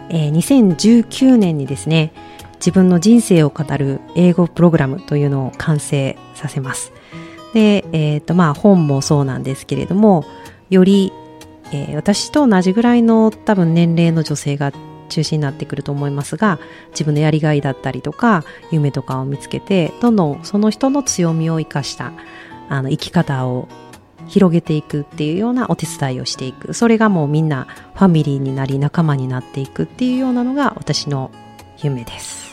2019年にですね、自分の人生を語る英語プログラムというのを完成させます。で、本もそうなんですけれども、より、私と同じぐらいの多分年齢の女性が中心になってくると思いますが、自分のやりがいだったりとか夢とかを見つけて、どんどんその人の強みを生かした生き方を広げていくっていうようなお手伝いをしていく。それがもうみんなファミリーになり仲間になっていくっていうようなのが私の夢です。